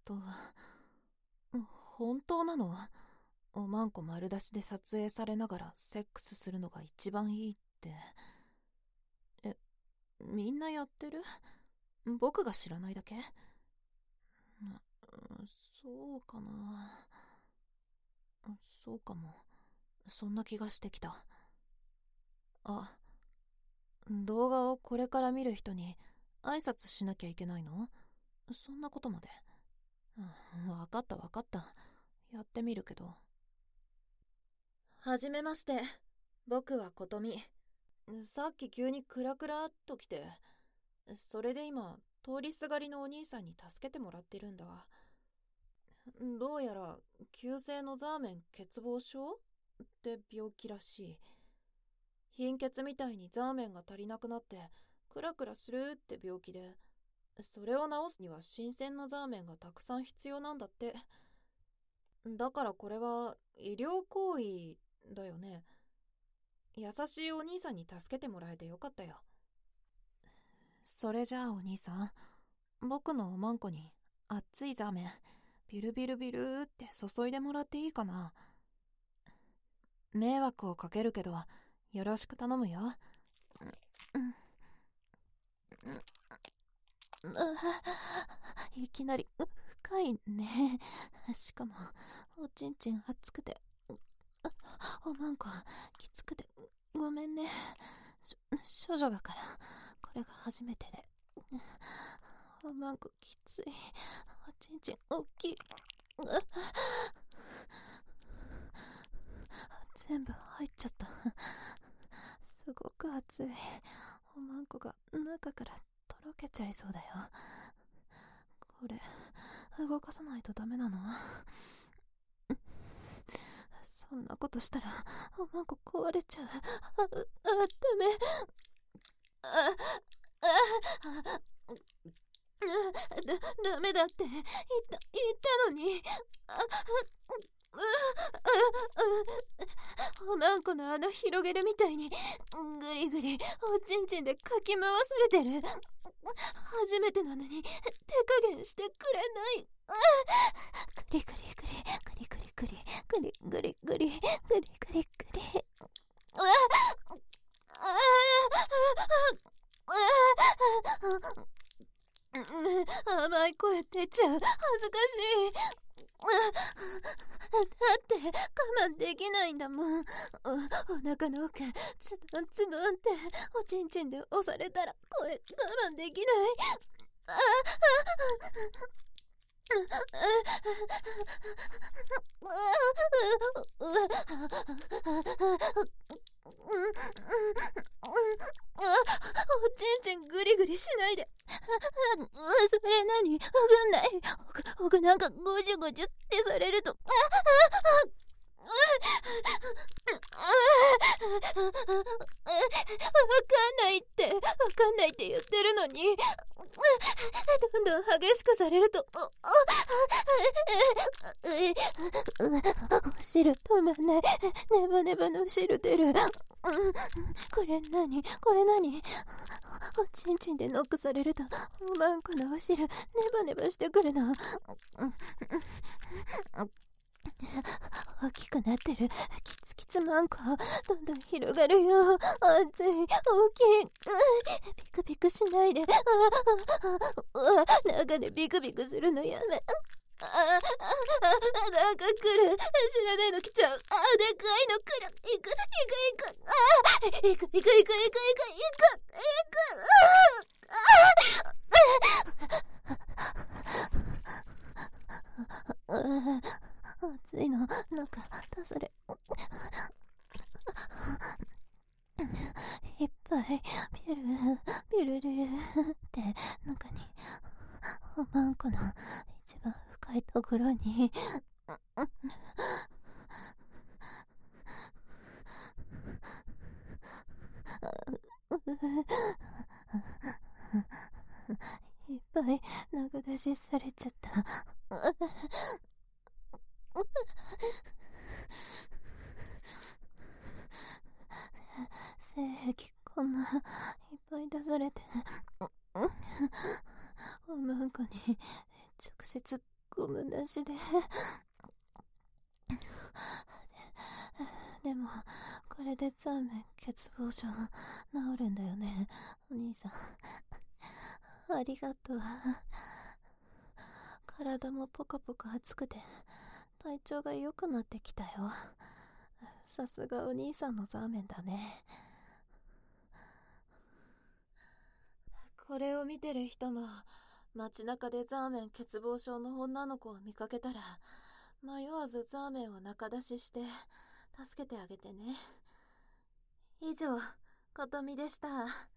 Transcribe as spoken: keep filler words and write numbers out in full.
と、本当なの？おまんこ丸出しで撮影されながらセックスするのが一番いいって。え、みんなやってる？僕が知らないだけ？そうかな。そうかも。そんな気がしてきた。あ、動画をこれから見る人に挨拶しなきゃいけないの？そんなことまで。うん、わかったわかった。やってみるけど。はじめまして。僕はことみ。さっき急にクラクラっと来て、それで今、通りすがりのお兄さんに助けてもらってるんだ。どうやら、急性のザーメン欠乏症って病気らしい。貧血みたいにザーメンが足りなくなって、クラクラするって病気で、それを治すには新鮮なザーメンがたくさん必要なんだって。だからこれは医療行為だよね。優しいお兄さんに助けてもらえてよかったよ。それじゃあお兄さん、僕のおまんこに熱いザーメンビルビルビルって注いでもらっていいかな。迷惑をかけるけどよろしく頼むよ。いきなり深いね。しかもおちんちん熱くて、おまんこきつくてごめんね。処女だからこれが初めてで。おまんこきつい。おちんちん大きい。全部入っちゃった。すごく熱い。おまんこが中からとろけちゃいそうだよ。これ動かさないとダメなの？そんなことしたらおまんこ壊れちゃう。あ、あ、ダメ。あ、あ、あ、だ、ダメだって言った、言ったのに。あ、おまんこの穴広げるみたいにぐりぐりおちんちんでかき回されてる。初めてなのに手加減してくれない。グリグリグリグリグリグリグリグリグリグリグリグリ。甘い声出ちゃう。恥ずかしい。だって我慢できないんだもん。お、お腹の奥ズドンズドンっておちんちんで押されたら声我慢できない。ああおちんちんグリグリしないで。それ何？ほぐんない。ほぐなんかゴジュゴジュってされると。わかんないって、わかんないって言ってるのに、どんどん激しくされると、お汁止まんない。ネバネバの汁出る。これ何？これ何？おちんちんでノックされると、おまんこのお汁ネバネバしてくるの。大きくなってる。キツキツマンコどんどん広がるよ。熱い、大きい。ビクビクしないで。中でビクビクするのやめ。ああ、なんか来る。知らないの来ちゃう。あ、でかいの来る。行く、行く、行く。あ、行く、行く、行く、行く、行く、行く、行く。暑いの、なんか、出され。いっぱい、ピュル、ピュルルルって中に、おまんこの一番深いところに、いっぱい中出しされちゃった。精液こんないっぱい出されて、おまんこに直接ゴムなしで。でも、これでザーメン欠乏症治るんだよね、お兄さん。ありがとう。体もポカポカ熱くて、体調が良くなってきたよ。さすがお兄さんのザーメンだね。これを見てる人も、街中でザーメン欠乏症の女の子を見かけたら、迷わずザーメンを仲出しして、助けてあげてね。以上、ことみでした。